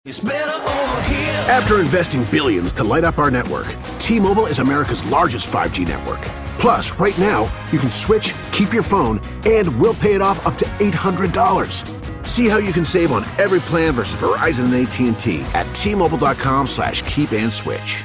After investing billions to light up our network, T-Mobile is America's largest 5G network. Plus, right now, you can switch, keep your phone, and we'll pay it off up to $800. See how you can save on every plan versus Verizon and AT&T at T-Mobile.com/keep-and-switch.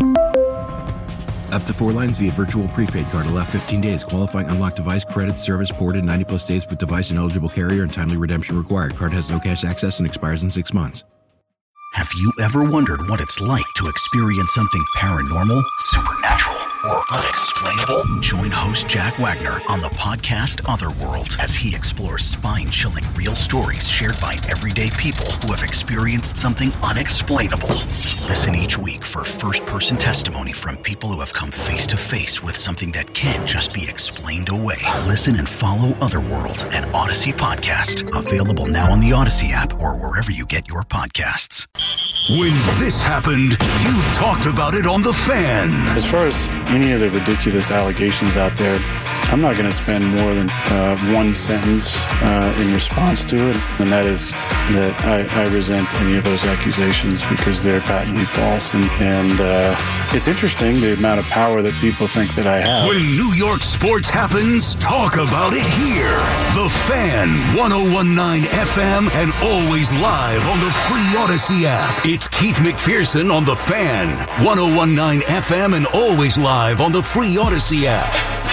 Up to 4 lines via virtual prepaid card. Allow 15 days. Qualifying unlocked device credit service ported 90-plus days with device and eligible carrier and timely redemption required. Card has no cash access and expires in 6 months. Have you ever wondered what it's like to experience something paranormal, supernatural, or unexplainable? Join host Jack Wagner on the podcast Otherworld as he explores spine-chilling real stories shared by everyday people who have experienced something unexplainable. Listen each week for first-person testimony from people who have come face-to-face with something that can't just be explained away. Listen and follow Otherworld, an Odyssey podcast. Available now on the Odyssey app or wherever you get your podcasts. When this happened, you talked about it on The Fan. As far as any of the ridiculous allegations out there, I'm not going to spend more than one sentence in response to it, and that is that I resent any of those accusations because they're patently false. And it's interesting the amount of power that people think that I have. When New York sports happens, talk about it here. The Fan, 101.9 FM, and always live on the free Odyssey app. It's Keith McPherson on The Fan, 101.9 FM, and always live on the free Odyssey app.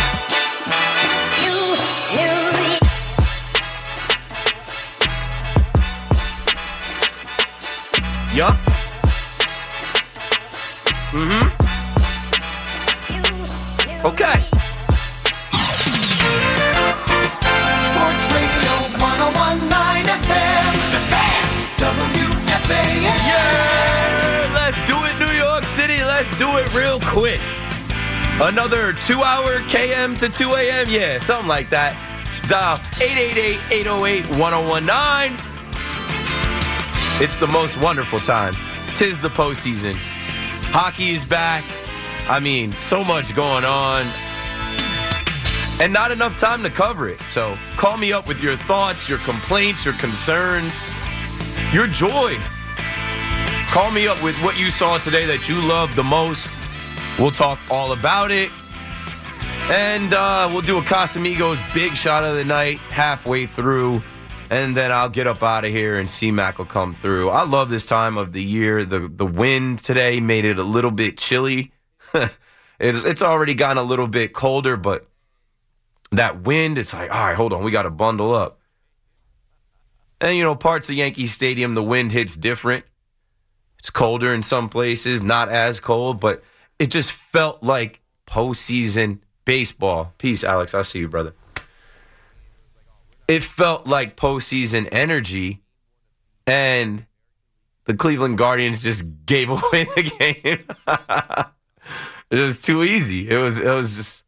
Yup. Okay. Sports Radio 101.9 FM, The Fan, WFAN. Yeah! Let's do it, New York City. Let's do it real quick. Another 2-hour KM to 2 a.m. Yeah, something like that. Dial 888-808-1019. It's the most wonderful time. 'Tis the postseason. Hockey is back. I mean, so much going on. And not enough time to cover it. So call me up with your thoughts, your complaints, your concerns, your joy. Call me up with what you saw today that you loved the most. We'll talk all about it. And we'll do a Casamigos big shot of the night halfway through. And then I'll get up out of here and C-Mac will come through. I love this time of the year. The wind today made it a little bit chilly. It's already gotten a little bit colder, but that wind, it's like, all right, hold on, we got to bundle up. And, you know, parts of Yankee Stadium, the wind hits different. It's colder in some places, not as cold, but it just felt like postseason baseball. Peace, Alex. I see you, brother. It felt like postseason energy, and the Cleveland Guardians just gave away the game. It was too easy. It was just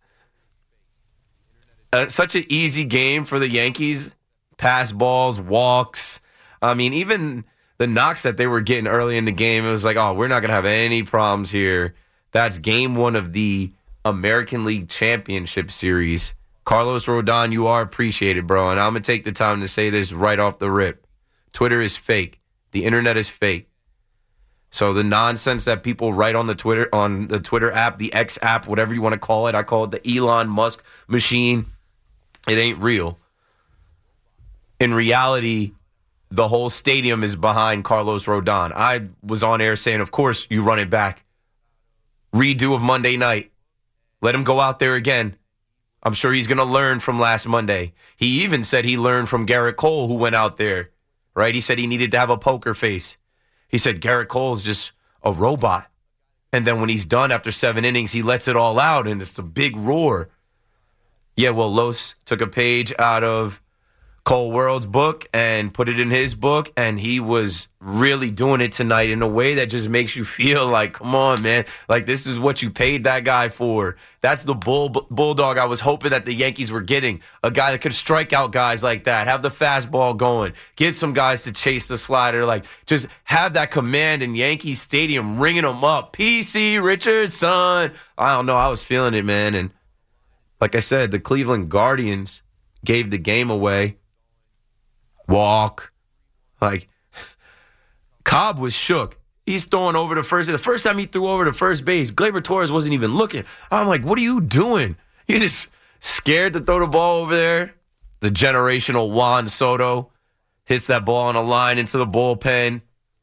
such an easy game for the Yankees. Pass balls, walks. I mean, even the knocks that they were getting early in the game, it was like, oh, we're not going to have any problems here. That's game one of the American League Championship Series. Carlos Rodon, you are appreciated, bro. And I'm going to take the time to say this right off the rip. Twitter is fake. The internet is fake. So the nonsense that people write on the Twitter app, the X app, whatever you want to call it, I call it the Elon Musk machine. It ain't real. In reality, the whole stadium is behind Carlos Rodon. I was on air saying, of course, you run it back. Redo of Monday night. Let him go out there again. I'm sure he's going to learn from last Monday. He even said he learned from Garrett Cole, who went out there, right? He said he needed to have a poker face. He said Garrett Cole is just a robot. And then when he's done after 7 innings, he lets it all out, and it's a big roar. Yeah, well, Los took a page out of Cole World's book and put it in his book, and he was really doing it tonight in a way that just makes you feel like, come on, man, like this is what you paid that guy for. That's the bulldog I was hoping that the Yankees were getting, a guy that could strike out guys like that, have the fastball going, get some guys to chase the slider, like just have that command in Yankee Stadium, ringing them up. P.C. Richardson. I don't know. I was feeling it, man. And like I said, the Cleveland Guardians gave the game away. Walk. Like, Cobb was shook. He's throwing over to first. The first time he threw over to first base, Gleyber Torres wasn't even looking. I'm like, what are you doing? He's just scared to throw the ball over there. The generational Juan Soto hits that ball on a line into the bullpen.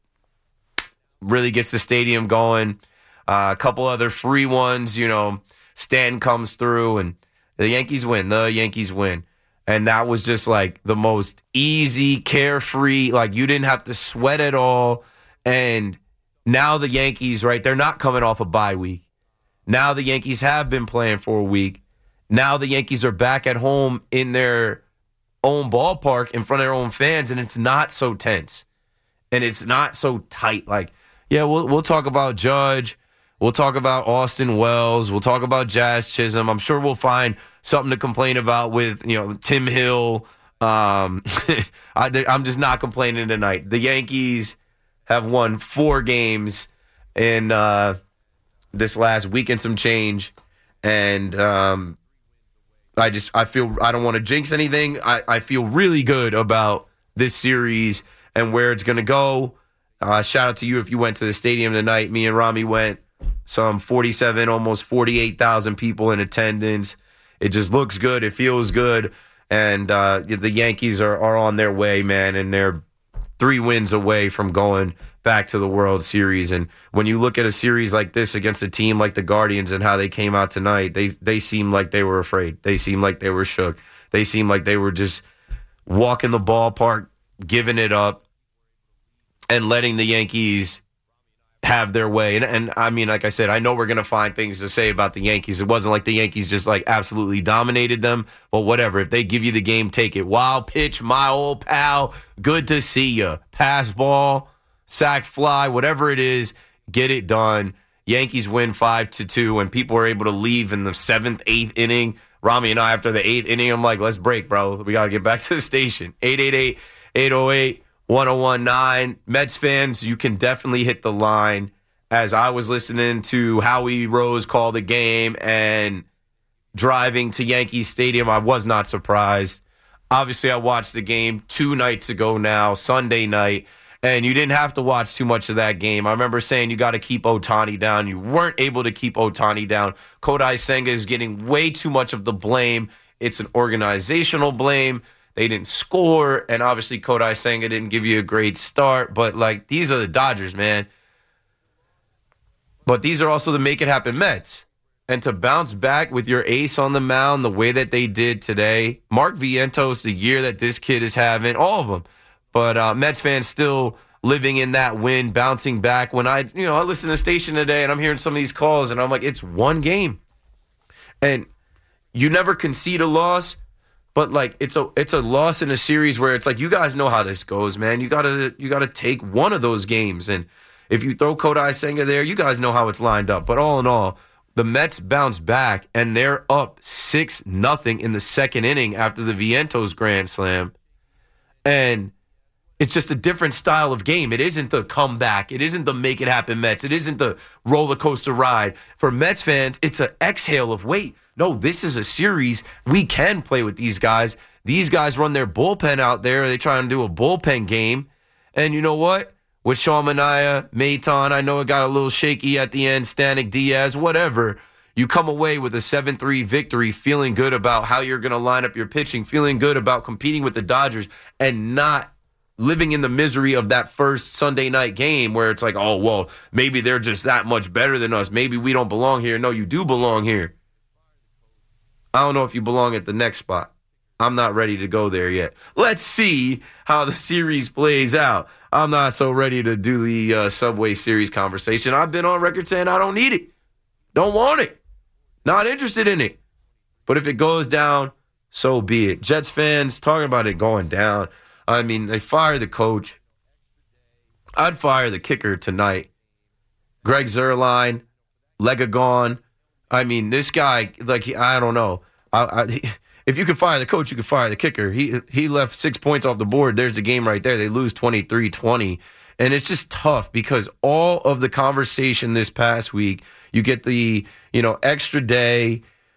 Really gets the stadium going. A couple other free ones, Stanton comes through, and the Yankees win. And that was just like the most easy, carefree, like you didn't have to sweat at all. And now the Yankees, right, they're not coming off a bye week. Now the Yankees have been playing for a week. Now the Yankees are back at home in their own ballpark in front of their own fans, and it's not so tense. And it's not so tight. Like, yeah, we'll talk about Judge. We'll talk about Austin Wells. We'll talk about Jazz Chisholm. I'm sure we'll find something to complain about with, Tim Hill. I'm just not complaining tonight. The Yankees have won 4 games in this last week and some change. And I feel I don't want to jinx anything. I feel really good about this series and where it's going to go. Shout out to you if you went to the stadium tonight. Me and Rami went. Some 47, almost 48,000 people in attendance. It just looks good. It feels good. And the Yankees are on their way, man, and they're 3 wins away from going back to the World Series. And when you look at a series like this against a team like the Guardians and how they came out tonight, they seem like they were afraid. They seem like they were shook. They seem like they were just walking the ballpark, giving it up, and letting the Yankees have their way. And I mean, like I said, I know we're going to find things to say about the Yankees. It wasn't like the Yankees just like absolutely dominated them, but whatever. If they give you the game, take it. Wild pitch, my old pal, good to see you. Pass ball, sack fly, whatever it is, get it done. Yankees win 5-2, and people are able to leave in the 7th, 8th inning. Rami and I, after the 8th inning, I'm like, let's break, bro. We got to get back to the station. 888-808. 1019. Mets fans, you can definitely hit the line. As I was listening to Howie Rose call the game and driving to Yankee Stadium, I was not surprised. Obviously, I watched the game 2 nights ago now, Sunday night, and you didn't have to watch too much of that game. I remember saying you got to keep Ohtani down. You weren't able to keep Ohtani down. Kodai Senga is getting way too much of the blame. It's an organizational blame. They didn't score, and obviously Kodai Senga didn't give you a great start. But, like, these are the Dodgers, man. But these are also the make-it-happen Mets. And to bounce back with your ace on the mound the way that they did today, Mark Vientos, the year that this kid is having, all of them. But Mets fans still living in that win, bouncing back. When I listen to the station today, and I'm hearing some of these calls, and I'm like, it's one game. And you never concede a loss. But like it's a loss in a series where it's like you guys know how this goes, man. You gotta take one of those games, and if you throw Kodai Senga there, you guys know how it's lined up. But all in all, the Mets bounce back and they're up 6-0 in the 2nd inning after the Vientos grand slam, and it's just a different style of game. It isn't the comeback. It isn't the make it happen Mets. It isn't the roller coaster ride. For Mets fans, it's an exhale of wait. No, this is a series. We can play with these guys. These guys run their bullpen out there. They try and do a bullpen game. And you know what? With Sean Manaea, Maton, I know it got a little shaky at the end, Stanek, Diaz, whatever. You come away with a 7-3 victory, feeling good about how you're going to line up your pitching, feeling good about competing with the Dodgers, and not living in the misery of that first Sunday night game where it's like, oh, well, maybe they're just that much better than us. Maybe we don't belong here. No, you do belong here. I don't know if you belong at the next spot. I'm not ready to go there yet. Let's see how the series plays out. I'm not so ready to do the Subway Series conversation. I've been on record saying I don't need it. Don't want it. Not interested in it. But if it goes down, so be it. Jets fans, talking about it going down. I mean, they fired the coach. I'd fire the kicker tonight. Greg Zuerlein, Lega gone. I mean, this guy, like, I don't know. If you could fire the coach, you could fire the kicker. He left 6 points off the board. There's the game right there. They lose 23-20. And it's just tough because all of the conversation this past week, you get the, extra day.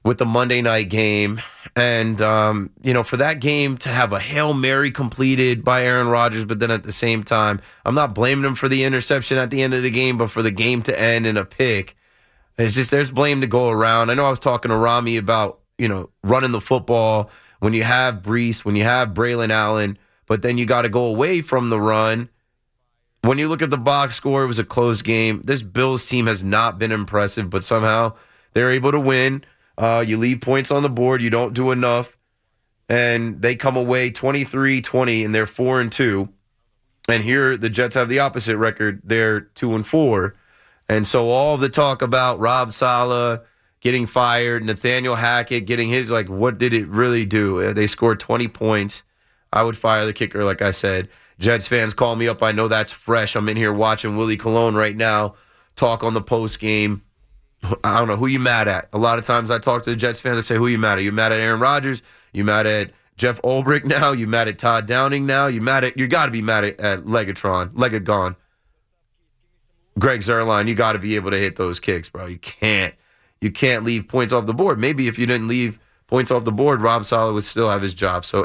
with the Monday night game. And, for that game to have a Hail Mary completed by Aaron Rodgers, but then at the same time, I'm not blaming him for the interception at the end of the game, but for the game to end in a pick, it's just there's blame to go around. I know I was talking to Rami about, running the football when you have Breece, when you have Braylon Allen, but then you got to go away from the run. When you look at the box score, it was a close game. This Bills team has not been impressive, but somehow they're able to win. You leave points on the board. You don't do enough. And they come away 23-20, and they're 4-2. And here the Jets have the opposite record. They're 2-4. And so all the talk about Rob Saleh getting fired, Nathaniel Hackett getting his, what did it really do? They scored 20 points. I would fire the kicker, like I said. Jets fans call me up. I know that's fresh. I'm in here watching Willie Colon right now talk on the post game. I don't know who you mad at. A lot of times I talk to the Jets fans. I say, who you mad at? You mad at Aaron Rodgers? You mad at Jeff Ulbrich now? You mad at Todd Downing now? You got to be mad at Legagon. Greg Zuerlein, you got to be able to hit those kicks, bro. You can't leave points off the board. Maybe if you didn't leave points off the board, Rob Saleh would still have his job. So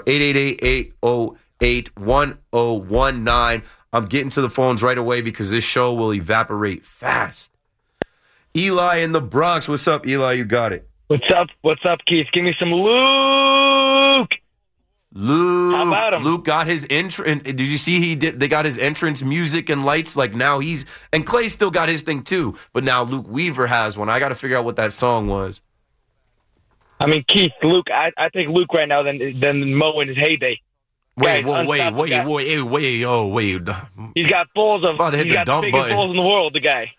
888-808-1019. I'm getting to the phones right away because this show will evaporate fast. Eli in the Bronx. What's up, Eli? You got it. What's up, Keith? Give me some Luke. How about him? Luke got his entrance. Did you see they got his entrance music and lights? Now and Clay still got his thing too, but now Luke Weaver has one. I got to figure out what that song was. I mean, Keith, Luke, I think Luke right now than Mo in his heyday. Wait. He's got balls of. He's got the biggest balls in the world. The guy.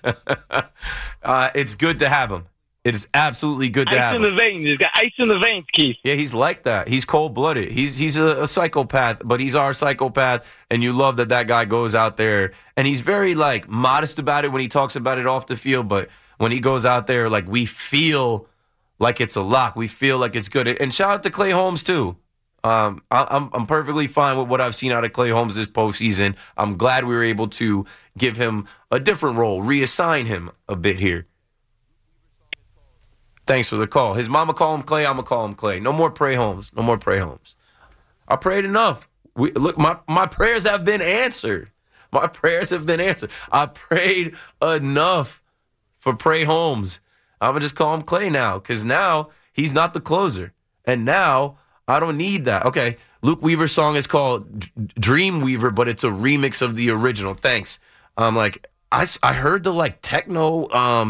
It's good to have him. It is absolutely good to have him. Ice in the veins. He's got ice in the veins, Keith. Yeah, he's like that. He's cold-blooded. He's a psychopath, but he's our psychopath, and you love that guy goes out there, and he's very, modest about it when he talks about it off the field, but when he goes out there, we feel like it's a lock. We feel like it's good. And shout out to Clay Holmes, too. I'm perfectly fine with what I've seen out of Clay Holmes this postseason. I'm glad we were able to give him a different role, reassign him a bit here. Thanks for the call. His mama call him Clay, I'm going to call him Clay. No more Pray Holmes. No more Pray Holmes. I prayed enough. Look, my prayers have been answered. My prayers have been answered. I prayed enough for Pray Holmes. I'm going to just call him Clay now because now he's not the closer. And now I don't need that. Okay, Luke Weaver's song is called Dream Weaver, but it's a remix of the original. Thanks. I heard the techno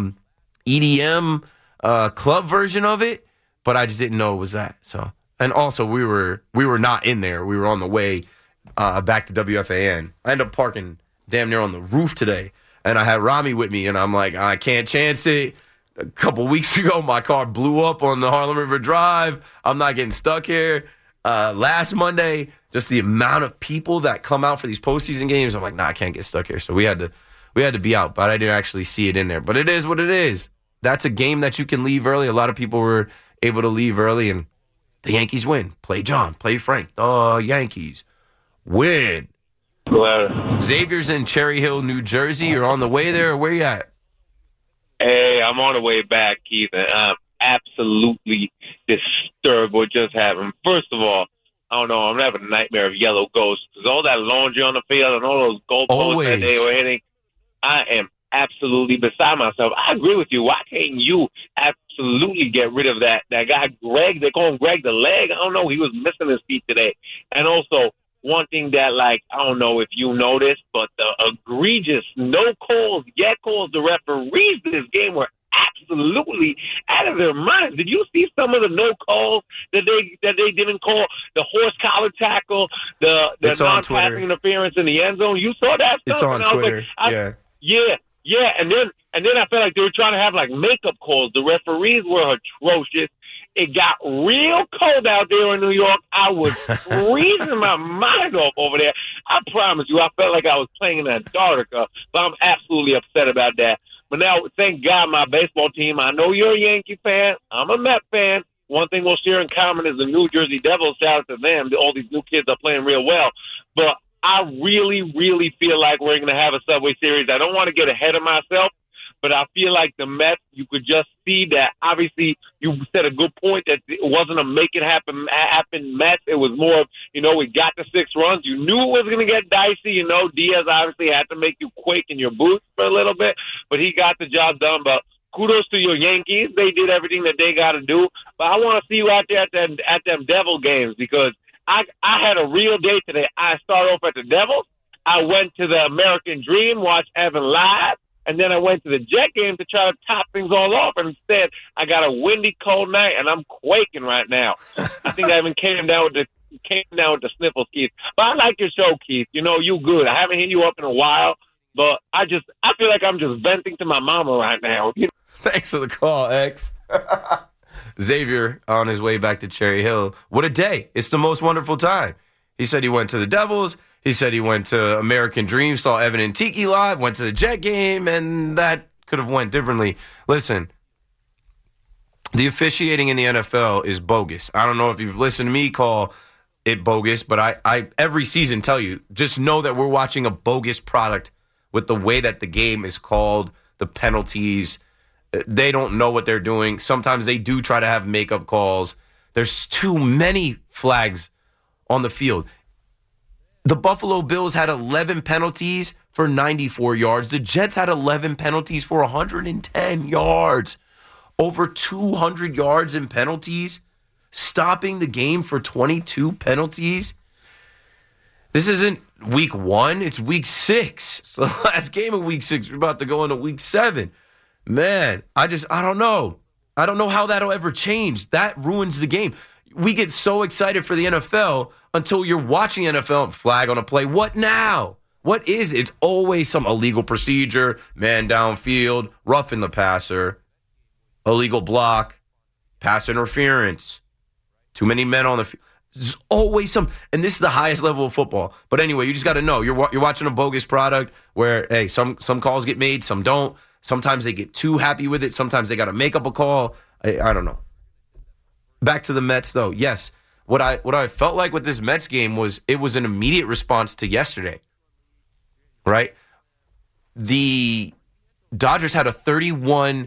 EDM club version of it, but I just didn't know it was that. So, and also we were not in there. We were on the way back to WFAN. I ended up parking damn near on the roof today, and I had Rami with me, and I'm like, I can't chance it. A couple weeks ago, my car blew up on the Harlem River Drive. I'm not getting stuck here. Last Monday, just the amount of people that come out for these postseason games, I'm like, I can't get stuck here. So we had to be out, but I didn't actually see it in there. But it is what it is. That's a game that you can leave early. A lot of people were able to leave early, and the Yankees win. Play John, play Frank. The Yankees win. Well, Xavier's in Cherry Hill, New Jersey. You're on the way there. Where you at? Hey, I'm on the way back, Keith, and I'm absolutely disturbed what just happened. First of all, I don't know, I'm having a nightmare of yellow ghosts because all that laundry on the field and all those goalposts that they were hitting, I am absolutely beside myself. I agree with you. Why can't you absolutely get rid of that guy, Greg? They call him Greg the Leg. I don't know. He was missing his feet today. And also, one thing that, I don't know if you noticed, but the egregious no calls, yet calls, the referees this game were absolutely out of their minds. Did you see some of the no calls that they didn't call? The horse collar tackle, the non-passing interference in the end zone. You saw that stuff? It's on Twitter. Yeah. And then I felt like they were trying to have makeup calls. The referees were atrocious. It got real cold out there in New York. I was freezing my mind off over there. I promise you, I felt like I was playing in Antarctica. But I'm absolutely upset about that. But now, thank God, my baseball team, I know you're a Yankee fan. I'm a Met fan. One thing we'll share in common is the New Jersey Devils. Shout out to them. All these new kids are playing real well. But I really, really feel like we're going to have a Subway Series. I don't want to get ahead of myself, But I feel like the Mets, you could just see that. Obviously, you said a good point that it wasn't a make it happen Mets. It was more of, we got the 6 runs. You knew it was going to get dicey. Diaz obviously had to make you quake in your boots for a little bit, but he got the job done. But kudos to your Yankees. They did everything that they got to do. But I want to see you out there at them Devil games, because I had a real day today. I started off at the Devils. I went to the American Dream, watched Evan live, and then I went to the Jet game to try to top things all off. And instead, I got a windy, cold night, and I'm quaking right now. I think I even came down with the sniffles, Keith. But I like your show, Keith. You good. I haven't hit you up in a while, but I feel like I'm just venting to my mama right now. Thanks for the call, X. Xavier on his way back to Cherry Hill. What a day. It's the most wonderful time. He said he went to the Devils. He said he went to American Dream, saw Evan and Tiki live, went to the Jet game, and that could have went differently. Listen, the officiating in the NFL is bogus. I don't know if you've listened to me call it bogus, but I every season tell you, just know that we're watching a bogus product with the way that the game is called, the penalties. They don't know what they're doing. Sometimes they do try to have makeup calls. There's too many flags on the field. The Buffalo Bills had 11 penalties for 94 yards. The Jets had 11 penalties for 110 yards. Over 200 yards in penalties. Stopping the game for 22 penalties. This isn't week 1. It's week 6. It's the last game of week 6. We're about to go into week 7. Man, I don't know. I don't know how that'll ever change. That ruins the game. We get so excited for the NFL until you're watching NFL, flag on a play. What now? What is it? It's always some illegal procedure, man downfield, roughing the passer, illegal block, pass interference, too many men on the field. There's always some, and this is the highest level of football. But anyway, you just got to know you're watching a bogus product where, hey, some calls get made, some don't. Sometimes they get too happy with it. Sometimes they got to make up a call. I don't know. Back to the Mets, though. Yes, what I felt like with this Mets game was it was an immediate response to yesterday, right? The Dodgers had a 31-inning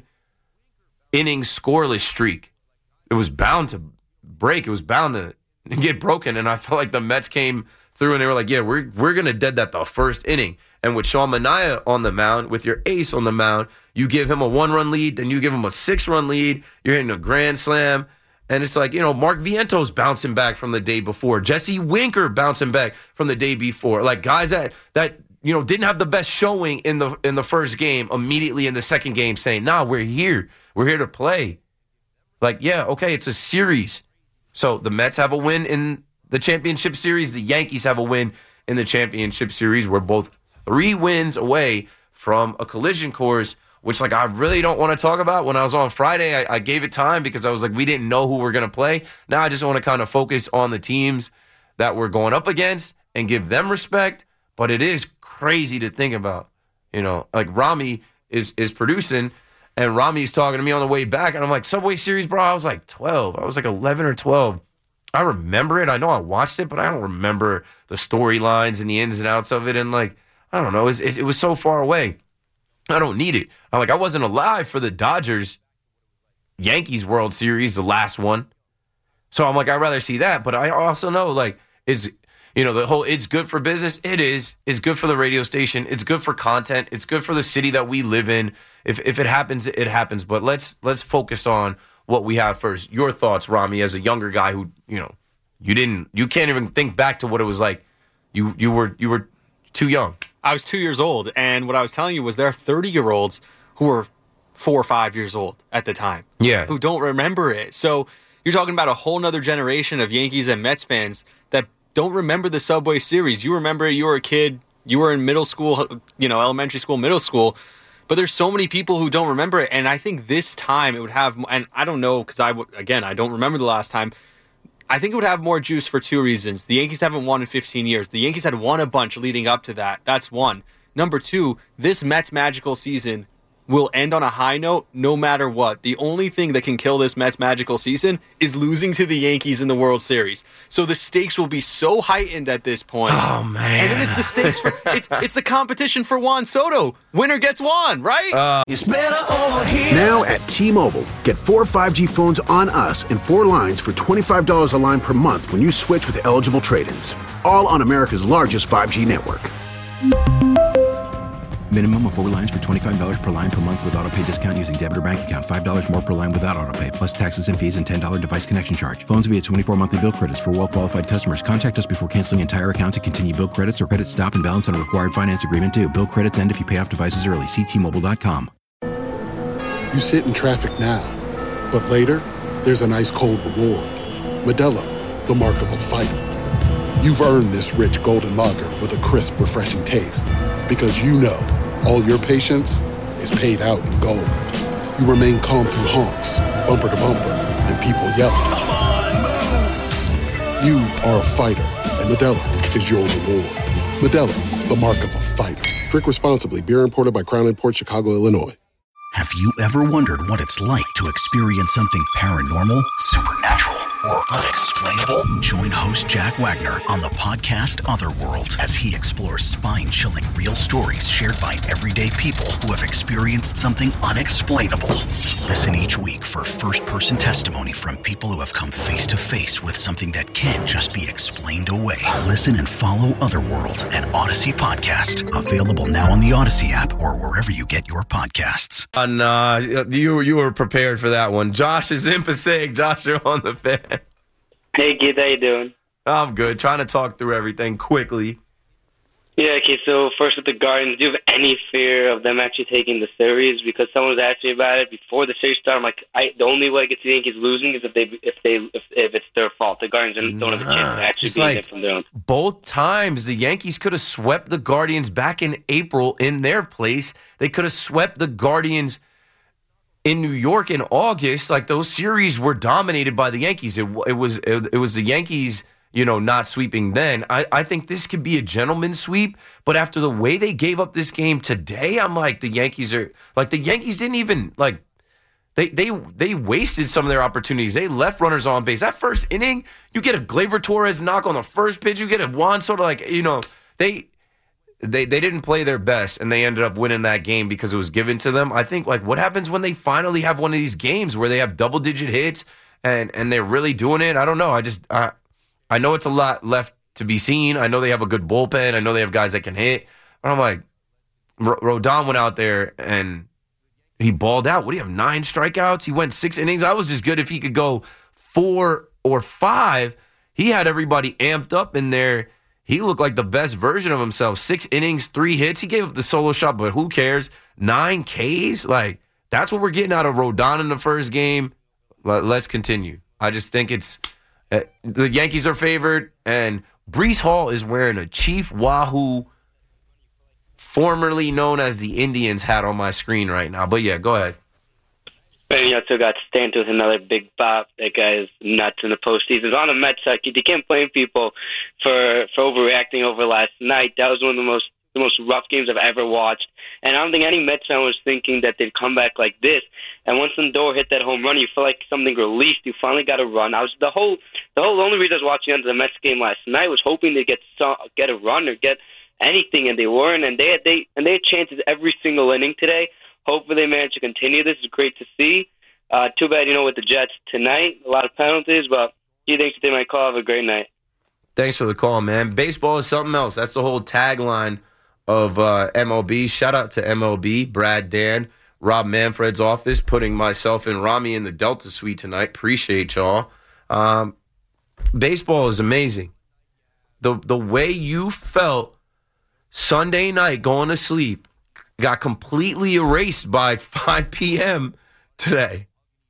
scoreless streak. It was bound to break. It was bound to get broken, and I felt like the Mets came through and they were like, yeah, we're going to dead that the first inning. And with Sean Manaea on the mound, with your ace on the mound, you give him a 1-run lead, then you give him a 6-run lead. You're hitting a grand slam. And it's like, Mark Viento's bouncing back from the day before. Jesse Winker bouncing back from the day before. Like guys that didn't have the best showing in the first game, immediately in the second game saying, nah, we're here. We're here to play. Like, yeah, okay, it's a series. So the Mets have a win in the championship series. The Yankees have a win in the championship series. We're both 3 wins away from a collision course, which I really don't want to talk about. When I was on Friday, I gave it time because I was like, we didn't know who we're going to play. Now I just want to kind of focus on the teams that we're going up against and give them respect. But it is crazy to think about, Rami is producing and Rami's talking to me on the way back. And I'm like, Subway Series, bro, I was like 12. I was like 11 or 12. I remember it. I know I watched it, but I don't remember the storylines and the ins and outs of it. And I don't know. It was so far away. I don't need it. I wasn't alive for the Dodgers-Yankees World Series, the last one. So I'm like, I'd rather see that. But I also know, the whole it's good for business. It is. It's good for the radio station. It's good for content. It's good for the city that we live in. If it happens, it happens. But let's focus on what we have first. Your thoughts, Rami, as a younger guy who, you can't even think back to what it was like. You were too young. I was 2 years old, and what I was telling you was there are 30-year-olds who were 4 or 5 years old at the time. Yeah. Who don't remember it. So you're talking about a whole nother generation of Yankees and Mets fans that don't remember the Subway Series. You remember it, you were a kid, you were in middle school, elementary school, middle school, but there's so many people who don't remember it, and I think this time it would have, and I don't know, because I don't remember the last time. I think it would have more juice for 2 reasons. The Yankees haven't won in 15 years. The Yankees had won a bunch leading up to that. That's one. Number 2, this Mets magical season will end on a high note no matter what. The only thing that can kill this Mets magical season is losing to the Yankees in the World Series. So the stakes will be so heightened at this point. Oh, man. And then it's the stakes for it's the competition for Juan Soto. Winner gets Juan, right? It's better over here. Now at T-Mobile, get 4 5G phones on us and 4 lines for $25 a line per month when you switch with eligible trade-ins. All on America's largest 5G network. Minimum of 4 lines for $25 per line per month with autopay discount using debit or bank account. $5 more per line without autopay, plus taxes and fees and $10 device connection charge. Phones via 24 monthly bill credits for well-qualified customers. Contact us before canceling entire account to continue bill credits or credit stop and balance on required finance agreement due. Bill credits end if you pay off devices early. See T-Mobile.com. You sit in traffic now, but later, there's an ice-cold reward. Modelo, the mark of a fighter. You've earned this rich golden lager with a crisp, refreshing taste. Because you know, all your patience is paid out in gold. You remain calm through honks, bumper to bumper, and people yelling. Come on, move. You are a fighter, and Modelo is your reward. Modelo, the mark of a fighter. Drink responsibly. Beer imported by Crown Imports, Chicago, Illinois. Have you ever wondered what it's like to experience something paranormal, supernatural, or unexplainable? Join host Jack Wagner on the podcast Otherworld as he explores spine-chilling real stories shared by everyday people who have experienced something unexplainable. Listen each week for first-person testimony from people who have come face-to-face with something that can't just be explained away. Listen and follow Otherworld, an Odyssey podcast. Available now on the Odyssey app or wherever you get your podcasts. You were prepared for that one. Josh is in Passaic. Josh, you're on the Fan. Hey, Keith, how you doing? I'm good. Trying to talk through everything quickly. Yeah, okay, so first with the Guardians, do you have any fear of them actually taking the series? Because someone was asking me about it before the series started. I'm like, the only way I could see the Yankees losing is if it's their fault. The Guardians don't have a chance to actually beat it from their own. Both times, the Yankees could have swept the Guardians back in April in their place. They could have swept the Guardians in New York in August. Like, those series were dominated by the Yankees. It was the Yankees, not sweeping then. I think this could be a gentleman's sweep, but after the way they gave up this game today, I'm like, the Yankees didn't even, like, they wasted some of their opportunities. They left runners on base. That first inning, you get a Gleyber Torres knock on the first pitch, you get a Juan Soto, they didn't play their best, and they ended up winning that game because it was given to them. I think, what happens when they finally have one of these games where they have double-digit hits and they're really doing it? I don't know. I know it's a lot left to be seen. I know they have a good bullpen. I know they have guys that can hit. But I'm like, Rodon went out there and he balled out. What do you have, 9 strikeouts? He went 6 innings. I was just good if he could go 4 or 5. He had everybody amped up in there. He looked like the best version of himself. 6 innings, 3 hits. He gave up the solo shot, but who cares? 9 Ks? That's what we're getting out of Rodon in the first game. Let's continue. I just think it's the Yankees are favored, and Breece Hall is wearing a Chief Wahoo, formerly known as the Indians, hat on my screen right now. But yeah, go ahead. And you also got Stanton with another big pop. That guy is nuts in the postseason. On the Mets side, you can't blame people for overreacting over last night. That was one of the most rough games I've ever watched. And I don't think any Mets fan was thinking that they'd come back like this. And once Lindor hit that home run, you feel like something released. You finally got a run. The only reason I was watching the Mets game last night was hoping to get a run or get anything, and they weren't. And they had chances every single inning today. Hopefully they manage to continue. This is great to see. Too bad, with the Jets tonight, a lot of penalties, but thanks for taking my call. Have a great night. Thanks for the call, man. Baseball is something else. That's the whole tagline of MLB. Shout out to MLB, Brad, Dan, Rob Manfred's office, putting myself and Rami in the Delta suite tonight. Appreciate y'all. Baseball is amazing. The way you felt Sunday night going to sleep got completely erased by 5 p.m. today.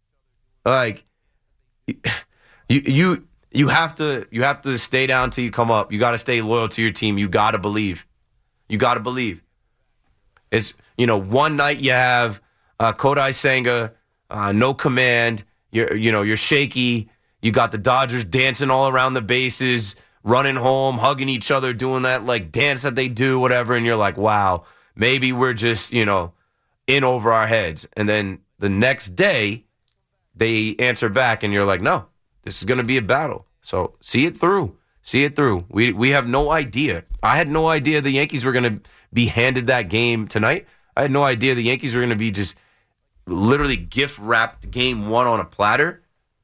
You have to stay down till you come up. You got to stay loyal to your team. You got to believe. You got to believe. It's one night you have Kodai Senga, no command. You're shaky. You got the Dodgers dancing all around the bases, running home, hugging each other, doing that dance that they do, whatever. And you're like, wow. Maybe we're just, in over our heads. And then the next day, they answer back, and you're like, no, this is going to be a battle. So see it through. See it through. We have no idea. I had no idea the Yankees were going to be handed that game tonight. I had no idea the Yankees were going to be just literally gift-wrapped game one on a platter.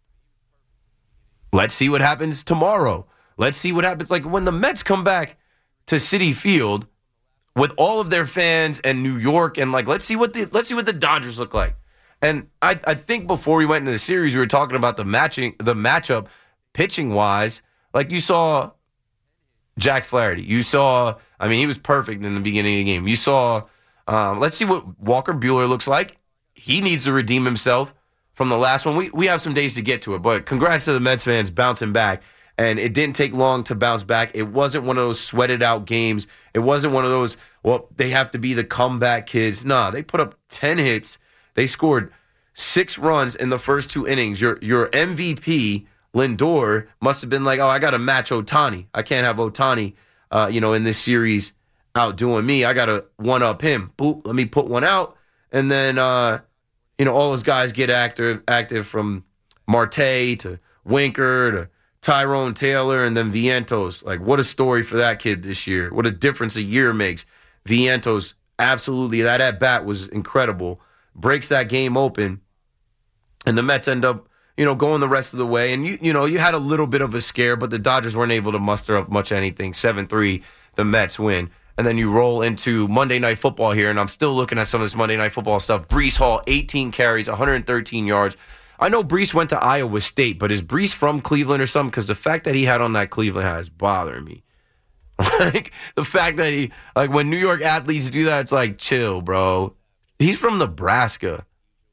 Let's see what happens tomorrow. Let's see what happens. Like when the Mets come back to Citi Field with all of their fans and New York, and like let's see what the Dodgers look like. And I think before we went into the series, we were talking about the matchup pitching wise. Like you saw Jack Flaherty. You saw, I mean, he was perfect in the beginning of the game. You saw, let's see what Walker Buehler looks like. He needs to redeem himself from the last one. We have some days to get to it, but congrats to the Mets fans bouncing back. And it didn't take long to bounce back. It wasn't one of those sweated out games. It wasn't one of those, well, they have to be the comeback kids. Nah, they put up 10 hits. They scored 6 runs in the first 2 innings. Your MVP, Lindor, must have been like, oh, I got to match Ohtani. I can't have Ohtani, in this series outdoing me. I got to one-up him. Boop, let me put one out. And then, all those guys get active from Marte to Winker to Tyrone Taylor and then Vientos. Like, what a story for that kid this year. What a difference a year makes. Vientos, absolutely, that at-bat was incredible. Breaks that game open. And the Mets end up, going the rest of the way. And, you had a little bit of a scare, but the Dodgers weren't able to muster up much anything. 7-3, the Mets win. And then you roll into Monday Night Football here, and I'm still looking at some of this Monday Night Football stuff. Breece Hall, 18 carries, 113 yards. I know Breece went to Iowa State, but is Breece from Cleveland or something? Because the fact that he had on that Cleveland hat is bothering me. Like, the fact that he, like, when New York athletes do that, it's like, chill, bro. He's from Nebraska.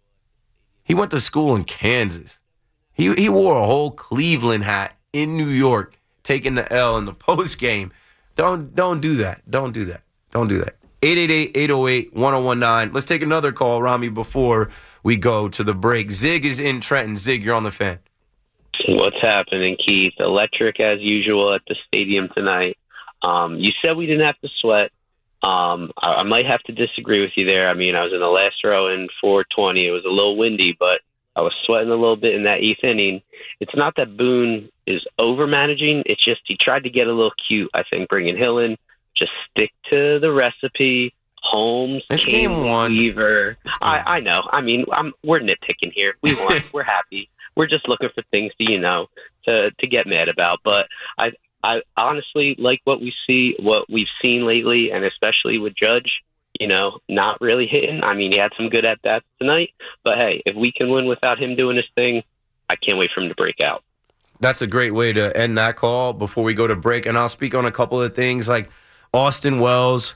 He went to school in Kansas. He wore a whole Cleveland hat in New York, taking the L in the post game. Don't do that. Don't do that. Don't do that. 888-808-1019. Let's take another call, Rami, before we go to the break. Zig is in Trenton. Zig, you're on the Fan. What's happening, Keith? Electric as usual at the stadium tonight. You said we didn't have to sweat. I might have to disagree with you there. I mean, I was in the last row in 420. It was a little windy, but I was sweating a little bit in that 8th inning. It's not that Boone is over-managing. It's just he tried to get a little cute, I think, bringing Hill in. Just stick to the recipe. Holmes, it's game one. Weaver. I know. I mean, we're nitpicking here. We won. We're happy. We're just looking for things to get mad about. But I honestly like what we've seen lately, and especially with Judge, not really hitting. I mean, he had some good at-bats tonight. But, hey, if we can win without him doing his thing, I can't wait for him to break out. That's a great way to end that call before we go to break. And I'll speak on a couple of things like Austin Wells.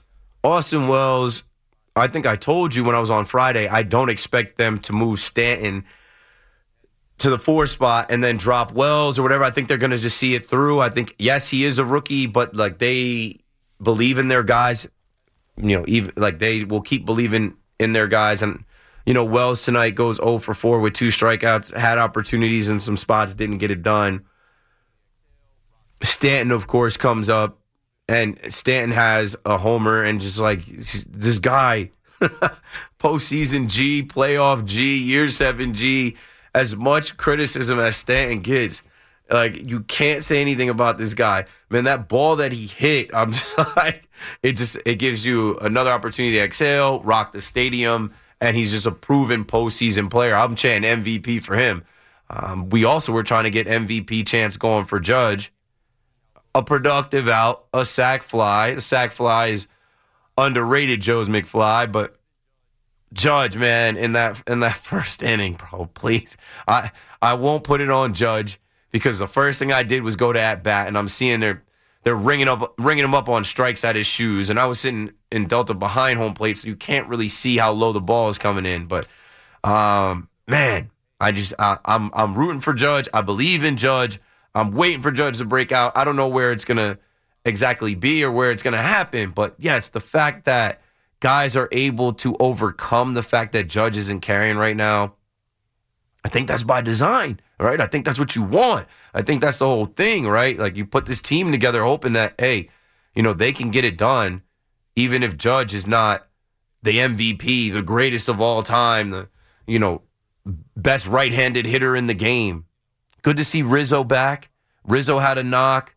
I think I told you when I was on Friday, I don't expect them to move Stanton to the 4 spot and then drop Wells or whatever. I think they're going to just see it through. I think, yes, he is a rookie, but like they believe in their guys. Even like they will keep believing in their guys. And, Wells tonight goes 0 for 4 with 2 strikeouts, had opportunities in some spots, didn't get it done. Stanton, of course, comes up. And Stanton has a homer and just like this guy, postseason G, playoff G, year 7 G, as much criticism as Stanton gets. Like, you can't say anything about this guy. Man, that ball that he hit, I'm just like, it gives you another opportunity to exhale, rock the stadium, and he's just a proven postseason player. I'm chanting MVP for him. We also were trying to get MVP chants going for Judge. A productive out, a sac fly. The sac fly is underrated, Joe's McFly, but Judge, man, in that first inning, bro, please. I won't put it on Judge because the first thing I did was go to at bat, and I'm seeing they're ringing him up on strikes at his shoes, and I was sitting in Delta behind home plate, so you can't really see how low the ball is coming in. But man, I'm rooting for Judge. I believe in Judge. I'm waiting for Judge to break out. I don't know where it's going to exactly be or where it's going to happen. But, yes, the fact that guys are able to overcome the fact that Judge isn't carrying right now, I think that's by design, right? I think that's what you want. I think that's the whole thing, right? Like, you put this team together hoping that, hey, they can get it done even if Judge is not the MVP, the greatest of all time, the, best right-handed hitter in the game. Good to see Rizzo back. Rizzo had a knock.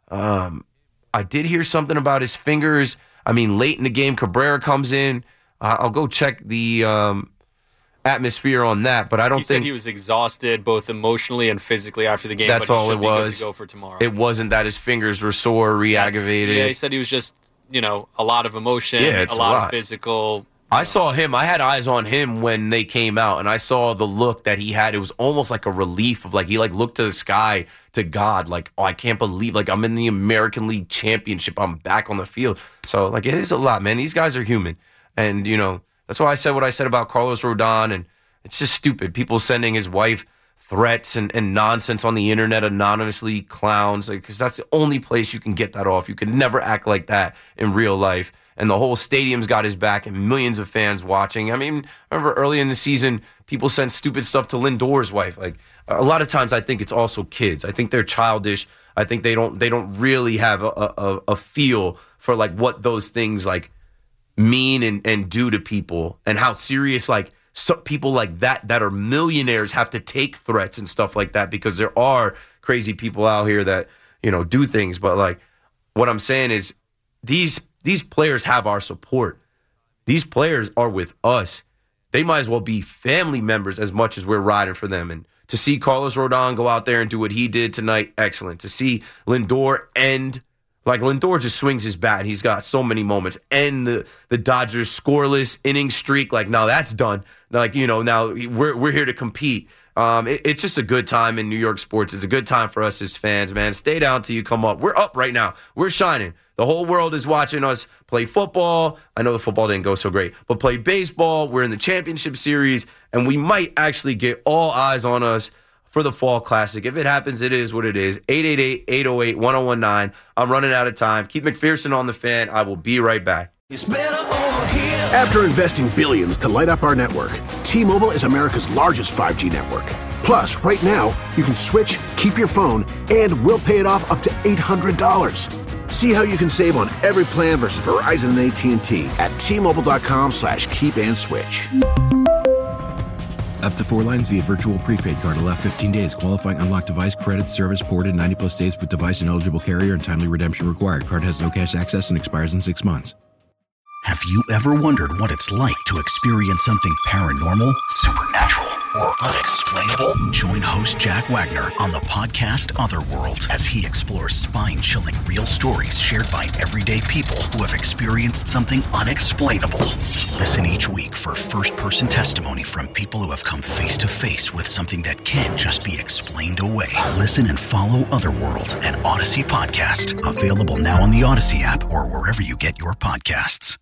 I did hear something about his fingers. I mean, late in the game, Cabrera comes in. I'll go check the atmosphere on that, but I don't think he was exhausted both emotionally and physically after the game. That's all it was. Good to go for tomorrow. It wasn't that his fingers were sore, re-aggravated. Yeah, he said he was just, a lot of emotion, a lot of physical. I saw him. I had eyes on him when they came out, and I saw the look that he had. It was almost like a relief of he looked to the sky, to God, I can't believe, I'm in the American League Championship. I'm back on the field. So, it is a lot, man. These guys are human. And, that's why I said what I said about Carlos Rodon, and it's just stupid. People sending his wife threats and nonsense on the internet anonymously, clowns, because that's the only place you can get that off. You can never act like that in real life. And the whole stadium's got his back and millions of fans watching. I mean, I remember early in the season, people sent stupid stuff to Lindor's wife. A lot of times I think it's also kids. I think they're childish. I think they don't really have a feel for what those things mean and do to people, and how serious some people that are millionaires have to take threats and stuff like that, because there are crazy people out here that, do things. But what I'm saying is these players have our support. These players are with us. They might as well be family members as much as we're riding for them. And to see Carlos Rodon go out there and do what he did tonight, excellent. To see Lindor Lindor just swings his bat. He's got so many moments. And the Dodgers scoreless inning streak, now that's done. Now we're here to compete. It's just a good time in New York sports. It's a good time for us as fans, man. Stay down till you come up. We're up right now. We're shining. The whole world is watching us play football. I know the football didn't go so great, but play baseball. We're in the championship series, and we might actually get all eyes on us for the Fall Classic. If it happens, it is what it is. 888-808-1019. I'm running out of time. Keith McPherson on the Fan. I will be right back. After investing billions to light up our network, T-Mobile is America's largest 5G network. Plus, right now, you can switch, keep your phone, and we'll pay it off up to $800. See how you can save on every plan versus Verizon and AT&T at T-Mobile.com/keep-and-switch. Up to 4 lines via virtual prepaid card. Allow 15 days. Qualifying unlocked device credit service ported 90+ days with device and eligible carrier and timely redemption required. Card has no cash access and expires in 6 months. Have you ever wondered what it's like to experience something paranormal, supernatural, or unexplainable? Join host Jack Wagner on the podcast Otherworld as he explores spine-chilling real stories shared by everyday people who have experienced something unexplainable. Listen each week for first-person testimony from people who have come face-to-face with something that can't just be explained away. Listen and follow Otherworld, an Odyssey podcast. Available now on the Odyssey app or wherever you get your podcasts.